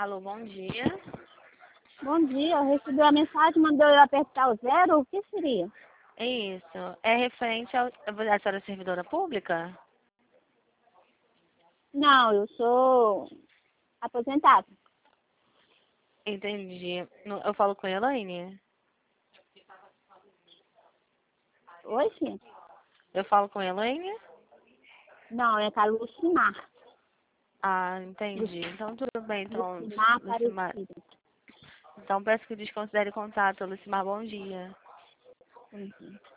Alô, bom dia. Bom dia, eu recebi a mensagem, mandou eu apertar o 0, o que seria? É isso. É referente ao... A senhora é servidora pública? Não, eu sou aposentada. Entendi. Eu falo com a Elaine? Oi, sim. Eu falo com a Elaine? Não, é com a Lucimar. Ah, entendi. Então tudo bem, então, Lucimar Lucimar. Aparecida. Então peço que desconsidere o contato. Lucimar, bom dia. Uhum.